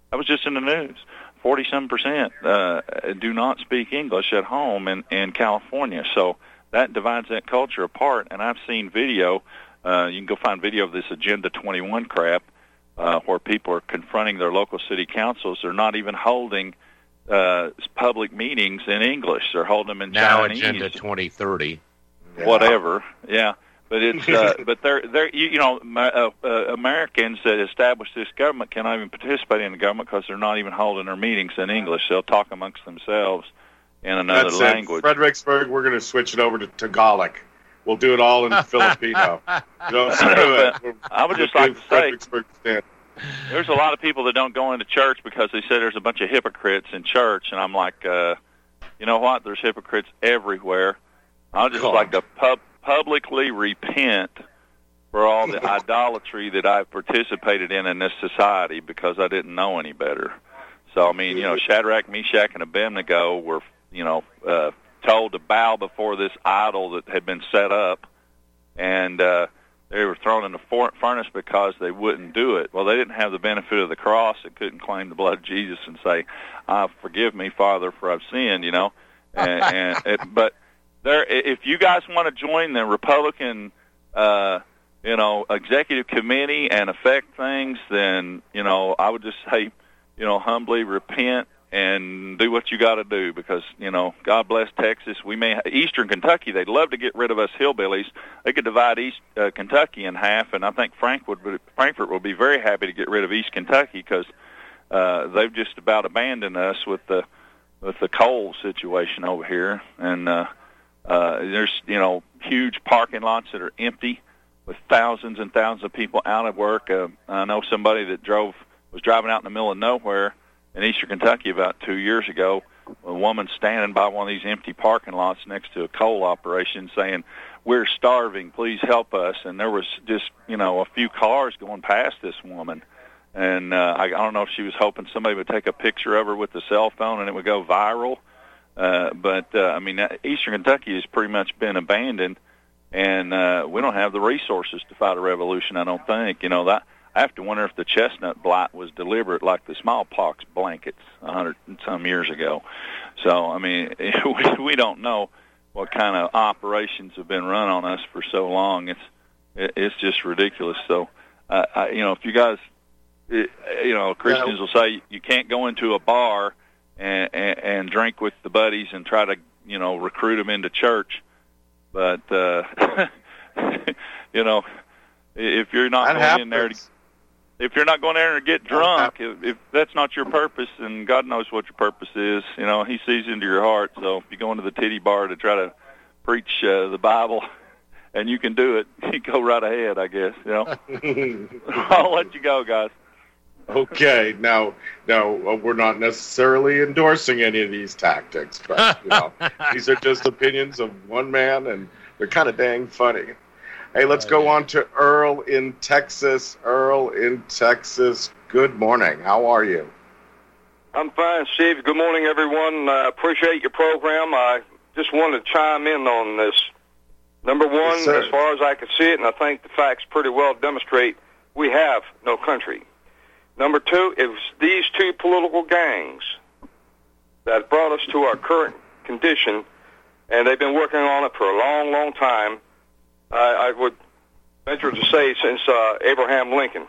O: 40-some% do not speak English at home in California. So that divides that culture apart. And I've seen video. You can go find video of this Agenda 21 crap. Where people are confronting their local city councils. They're not even holding public meetings in English. They're holding them in Chinese.
B: Now Agenda 2030.
O: Whatever. Yeah. But it's but they're Americans that establish this government cannot even participate in the government because they're not even holding their meetings in English. They'll talk amongst themselves in another language.
A: Fredericksburg, we're going to switch it over to Tagalog. We'll do it all in Filipino.
O: I would just like to say, there's a lot of people that don't go into church because they say there's a bunch of hypocrites in church, and I'm like, you know what? There's hypocrites everywhere. I'd just like to publicly repent for all the idolatry that I've participated in this society because I didn't know any better. So, I mean, Shadrach, Meshach, and Abednego were, told to bow before this idol that had been set up, and they were thrown in the furnace because they wouldn't do it. Well, they didn't have the benefit of the cross and couldn't claim the blood of Jesus and say, forgive me, Father, for I've sinned, but if you guys want to join the Republican, executive committee and affect things, then, I would just say, humbly repent and do what you got to do because, God bless Texas. Eastern Kentucky, they'd love to get rid of us hillbillies. They could divide East Kentucky in half, and I think Frankfort would be very happy to get rid of East Kentucky because they've just about abandoned us with the coal situation over here. And There's, huge parking lots that are empty with thousands and thousands of people out of work. I know somebody that was driving out in the middle of nowhere in eastern Kentucky about 2 years ago, a woman standing by one of these empty parking lots next to a coal operation saying, "We're starving, please help us." And there was just, a few cars going past this woman. And I don't know if she was hoping somebody would take a picture of her with the cell phone and it would go viral. Eastern Kentucky has pretty much been abandoned, and we don't have the resources to fight a revolution, I don't think. I have to wonder if the chestnut blight was deliberate, like the smallpox blankets 100 and some years ago. So, we don't know what kind of operations have been run on us for so long. It's just ridiculous. So, if you guys, Christians will say you can't go into a bar and drink with the buddies and try to, recruit them into church. But, if you're not going in there if you're not going there to get drunk, if that's not your purpose, and God knows what your purpose is, He sees into your heart. So if you go into the titty bar to try to preach the Bible, and you can do it, you go right ahead, I guess. I'll let you go, guys.
A: Okay, now, we're not necessarily endorsing any of these tactics, but these are just opinions of one man, and they're kind of dang funny. Hey, let's go on to Earl in Texas. Earl in Texas, good morning. How are you?
P: I'm fine, Steve. Good morning, everyone. I appreciate your program. I just wanted to chime in on this. Number one, as far as I can see it, and I think the facts pretty well demonstrate, we have no country. Number two, it was these two political gangs that brought us to our current condition, and they've been working on it for a long, long time. I would venture to say since Abraham Lincoln.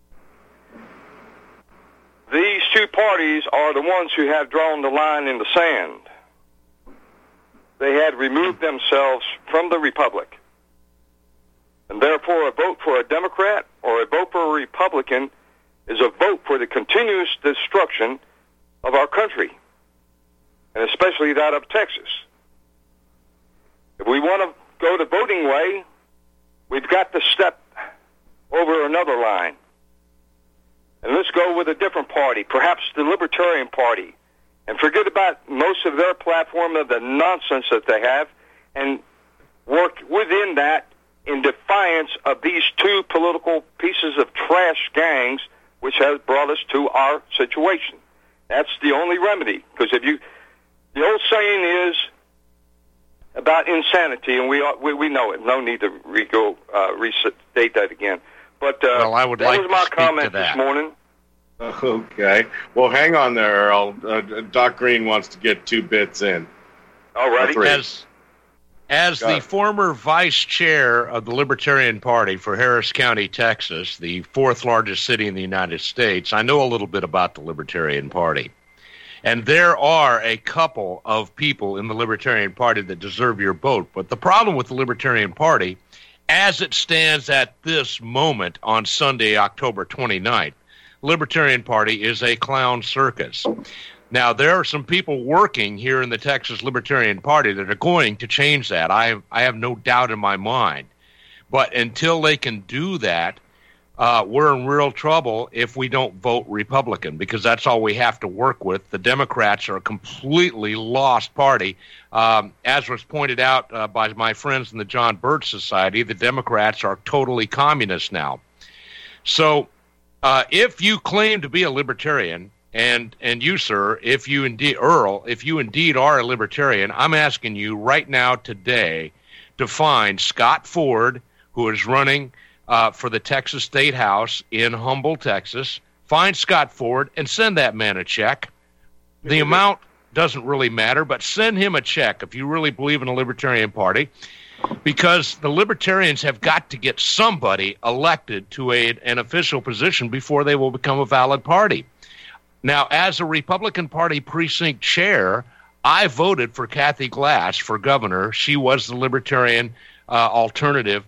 P: These two parties are the ones who have drawn the line in the sand. They had removed themselves from the Republic. And therefore, a vote for a Democrat or a vote for a Republican is a vote for the continuous destruction of our country, and especially that of Texas. If we want to go the voting way, we've got to step over another line. And let's go with a different party, perhaps the Libertarian Party, and forget about most of their platform of the nonsense that they have, and work within that in defiance of these two political pieces of trash gangs which has brought us to our situation. That's the only remedy. Because the old saying is about insanity, and we know it. No need to restate that again. But
B: I would
P: that
B: like
P: was my
B: to speak
P: comment
B: to that
P: this morning.
A: Okay. Well, hang on there, Earl. Doc Green wants to get 2 bits in.
P: All righty.
B: As the former vice chair of the Libertarian Party for Harris County, Texas, the 4th largest city in the United States, I know a little bit about the Libertarian Party. And there are a couple of people in the Libertarian Party that deserve your vote. But the problem with the Libertarian Party, as it stands at this moment on Sunday, October 29th, Libertarian Party is a clown circus. Now, there are some people working here in the Texas Libertarian Party that are going to change that. I have no doubt in my mind. But until they can do that, we're in real trouble if we don't vote Republican, because that's all we have to work with. The Democrats are a completely lost party. As was pointed out by my friends in the John Birch Society, the Democrats are totally communist now. So if you claim to be a libertarian, and you, sir, if you indeed, Earl, if you indeed are a libertarian, I'm asking you right now today to find Scott Ford, who is running for the Texas State House in Humble, Texas. Find Scott Ford and send that man a check. The amount doesn't really matter, but send him a check if you really believe in the Libertarian Party, because the Libertarians have got to get somebody elected to an official position before they will become a valid party. Now, as a Republican Party precinct chair, I voted for Kathy Glass for governor. She was the Libertarian alternative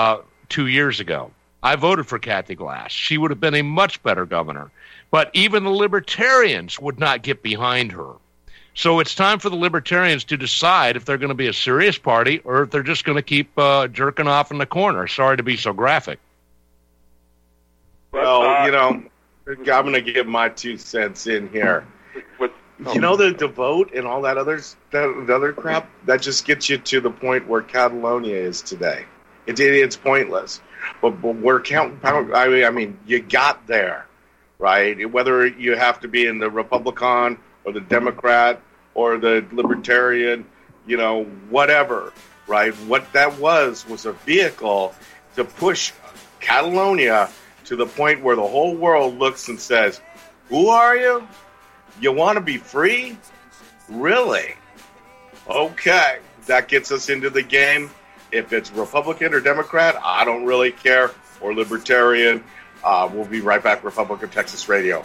B: 2 years ago. I voted for Kathy Glass. She would have been a much better governor. But even the Libertarians would not get behind her. So it's time for the libertarians to decide if they're going to be a serious party or if they're just going to keep jerking off in the corner. Sorry to be so graphic.
A: Well, you know, I'm going to give my 2 cents in here. You know, the vote and all that other crap, that just gets you to the point where Catalonia is today. It's pointless. But we're counting. I mean, you got there, right? Whether you have to be in the Republican or the Democrat or the Libertarian, you know, whatever, right? What that was a vehicle to push Catalonia to the point where the whole world looks and says, who are you? You want to be free? Really? Okay. That gets us into the game. If it's Republican or Democrat, I don't really care, or Libertarian. We'll be right back, Republic of Texas Radio.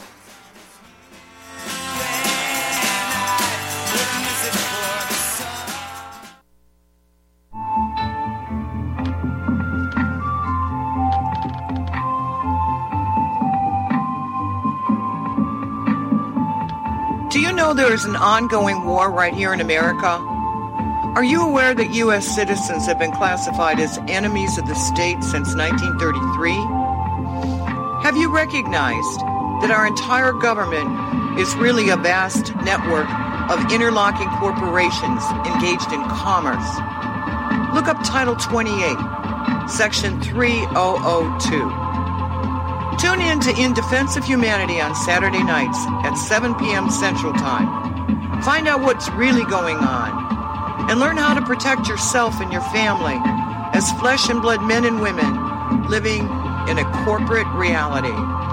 Q: Do you know there is an ongoing war right here in America? Are you aware that U.S. citizens have been classified as enemies of the state since 1933? Have you recognized that our entire government is really a vast network of interlocking corporations engaged in commerce? Look up Title 28, Section 3002. Tune in to In Defense of Humanity on Saturday nights at 7 p.m. Central Time. Find out what's really going on and learn how to protect yourself and your family as flesh and blood men and women living in a corporate reality.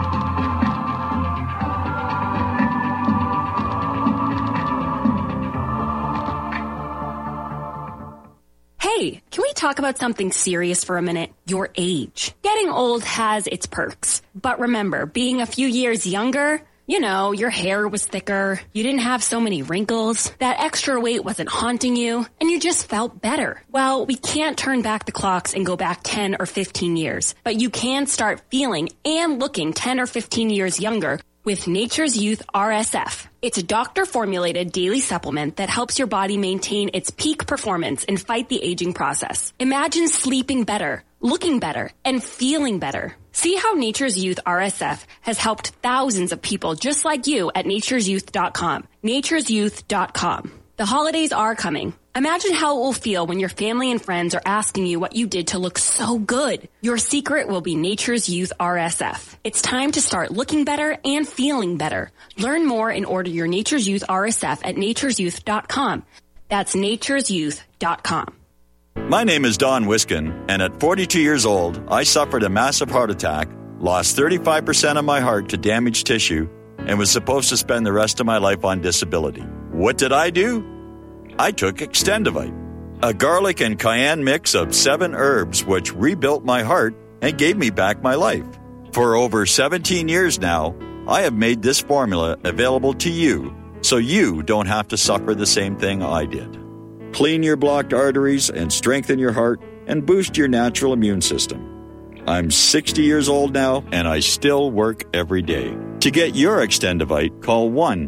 R: Hey, can we talk about something serious for a minute? Your age. Getting old has its perks. But remember, being a few years younger, you know, your hair was thicker, you didn't have so many wrinkles, that extra weight wasn't haunting you, and you just felt better. Well, we can't turn back the clocks and go back 10 or 15 years, but you can start feeling and looking 10 or 15 years younger with Nature's Youth RSF. It's a doctor-formulated daily supplement that helps your body maintain its peak performance and fight the aging process. Imagine sleeping better, looking better, and feeling better. See how Nature's Youth RSF has helped thousands of people just like you at nature'syouth.com. nature'syouth.com. The holidays are coming. Imagine how it will feel when your family and friends are asking you what you did to look so good. Your secret will be Nature's Youth RSF. It's time to start looking better and feeling better. Learn more and order your Nature's Youth RSF at nature'syouth.com. That's nature'syouth.com.
S: My name is Don Wiskin, and at 42 years old, I suffered a massive heart attack, lost 35% of my heart to damaged tissue, and was supposed to spend the rest of my life on disability. What did I do? I took Extendivite, a garlic and cayenne mix of 7 herbs which rebuilt my heart and gave me back my life. For over 17 years now, I have made this formula available to you so you don't have to suffer the same thing I did. Clean your blocked arteries and strengthen your heart and boost your natural immune system. I'm 60 years old now and I still work every day. To get your Extendivite, call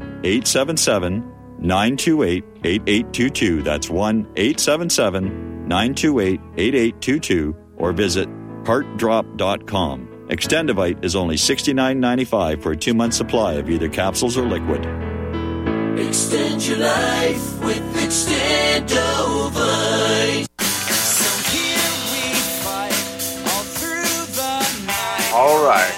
S: 1-877-928-8822. That's 1-877-928-8822 or visit heartdrop.com. Extendivite is only $69.95 for a 2-month supply of either capsules or liquid.
H: Extend your life with Extendovite. So here we fight all through the night.
A: All right.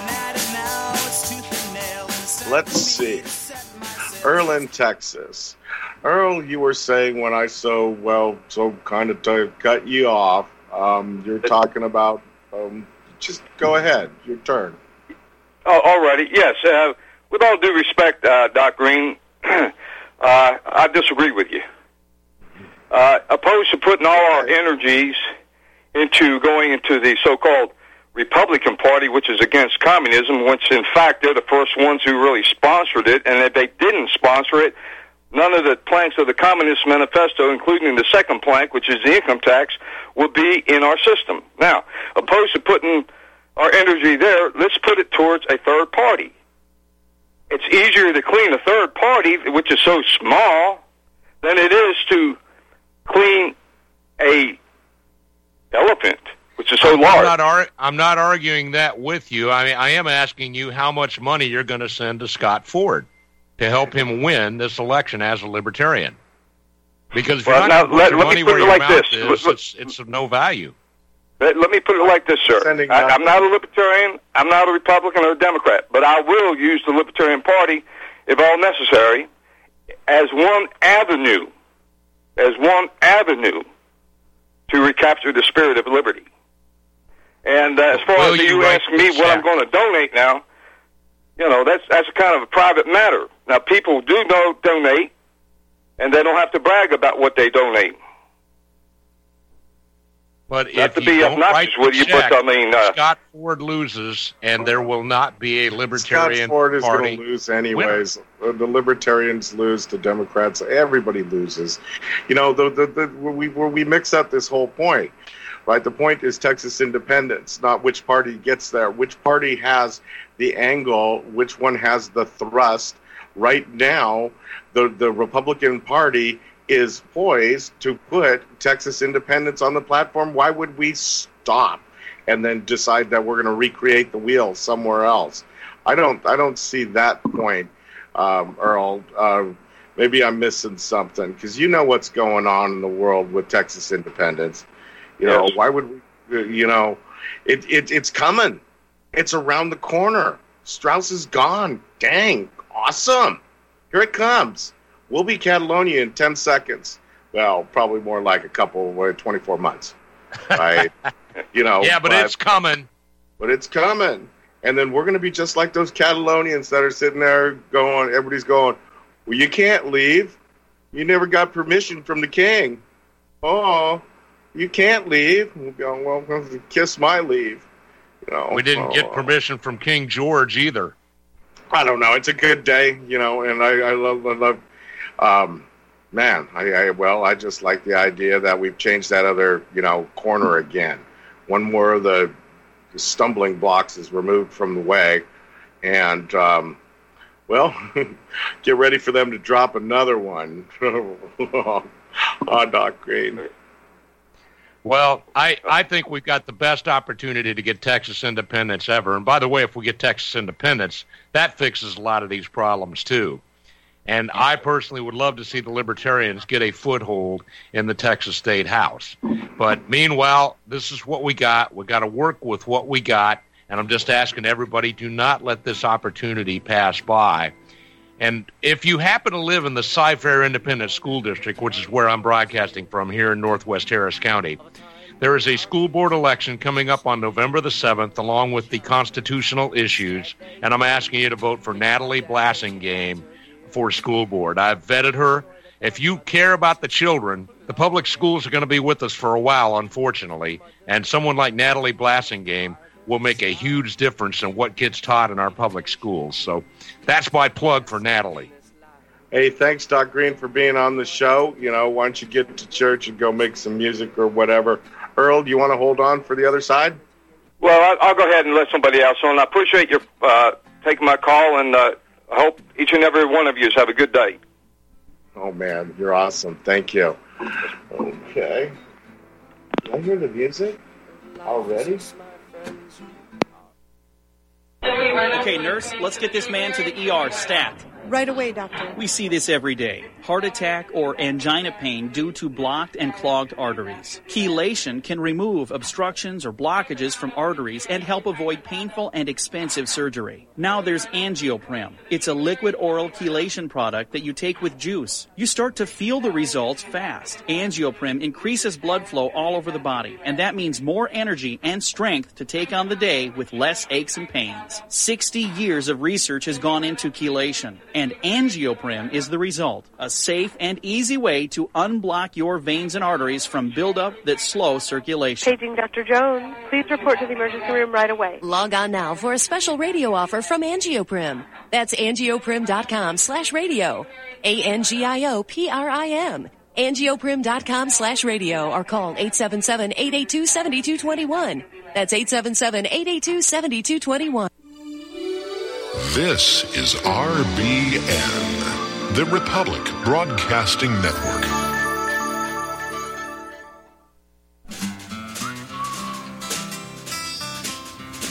A: Let's see. Earl in Texas. Earl, you were saying when I kind of cut you off, you're talking about, just go ahead, your turn.
P: Oh, all righty. Yes. With all due respect, Doc Green, I disagree with you. Opposed to putting all our energies into going into the so-called Republican Party, which is against communism, which in fact they're the first ones who really sponsored it, and if they didn't sponsor it, none of the planks of the Communist Manifesto, including the second plank, which is the income tax, would be in our system. Now, opposed to putting our energy there, let's put it towards a third party. It's easier to clean a third party, which is so small, than it is to clean a elephant, which is so large.
B: I'm not arguing that with you. I mean, I am asking you how much money you're going to send to Scott Ford to help him win this election as a libertarian. Because if you're not going to put your money where your mouth is, it's of no value.
P: Let me put it like this, sir. I'm not a libertarian. I'm not a Republican or a Democrat, but I will use the Libertarian Party, if all necessary, as one avenue to recapture the spirit of liberty. And as far as you ask me what I'm going to donate now, that's a kind of a private matter. Now, people do donate, and they don't have to brag about what they donate.
B: But
P: not
B: if
P: to
B: you
P: be
B: don't
P: obnoxious
B: write
P: with you,
B: check,
P: but I mean,
B: Scott Ford loses, and there will not be a libertarian
A: Scott Ford is
B: party.
A: going to lose anyways. The libertarians lose, the Democrats, everybody loses. We mix up this whole point, right? The point is Texas independence, not which party gets there. Which party has the angle? Which one has the thrust? Right now, the Republican Party is poised to put Texas independence on the platform. Why would we stop and then decide that we're going to recreate the wheel somewhere else? I don't see that point, Earl. Maybe I'm missing something, because you know what's going on in the world with Texas independence. Why would we? It's coming. It's around the corner. Strauss is gone. Dang, awesome! Here it comes. We'll be Catalonia in 10 seconds. Well, probably more like 24 months. Right?
B: Yeah, but it's coming.
A: But it's coming. And then we're going to be just like those Catalonians that are sitting there everybody's going, well, you can't leave. You never got permission from the king. Oh, you can't leave. We'll go, well, kiss my leave.
B: We didn't get permission from King George either.
A: I don't know. It's a good day, and I love I just like the idea that we've changed that other, corner again. One more of the stumbling blocks is removed from the way, and get ready for them to drop another one. Doc Green.
B: Well, I think we've got the best opportunity to get Texas independence ever. And by the way, if we get Texas independence, that fixes a lot of these problems too. And I personally would love to see the Libertarians get a foothold in the Texas State House. But meanwhile, this is what we got. We got to work with what we got. And I'm just asking everybody, do not let this opportunity pass by. And if you happen to live in the Cy-Fair Independent School District, which is where I'm broadcasting from here in Northwest Harris County, there is a school board election coming up on November the 7th, along with the constitutional issues. And I'm asking you to vote for Natalie Blassingame for school board. I've vetted her. If you care about the children, the public schools are going to be with us for a while, unfortunately, and someone like Natalie Blassingame will make a huge difference in what gets taught in our public schools. So that's my plug for Natalie.
A: Hey, thanks, Doc Green, for being on the show. Why don't you get to church and go make some music or whatever. Earl, do you want to hold on for the other side?
P: Well, I'll go ahead and let somebody else on. I appreciate your taking my call, and I hope each and every one of you have a good day.
A: Oh, man, you're awesome. Thank you. Okay. Did I hear the music already?
T: Okay, nurse, let's get this man to the ER stat.
U: Right away, doctor.
T: We see this every day. Heart attack or angina pain due to blocked and clogged arteries. Chelation can remove obstructions or blockages from arteries and help avoid painful and expensive surgery. Now there's Angioprim. It's a liquid oral chelation product that you take with juice. You start to feel the results fast. Angioprim increases blood flow all over the body, and that means more energy and strength to take on the day with less aches and pains. 60 years of research has gone into chelation, and Angioprim is the result. A safe and easy way to unblock your veins and arteries from buildup that slow circulation.
U: Paging Dr. Jones. Please report to the emergency room right away.
V: Log on now for a special radio offer from Angioprim. That's angioprim.com/radio. ANGIOPRIM. Angioprim.com/radio or call 877-882-7221. That's 877-882-7221.
W: This is RBN,
C: The Republic Broadcasting Network.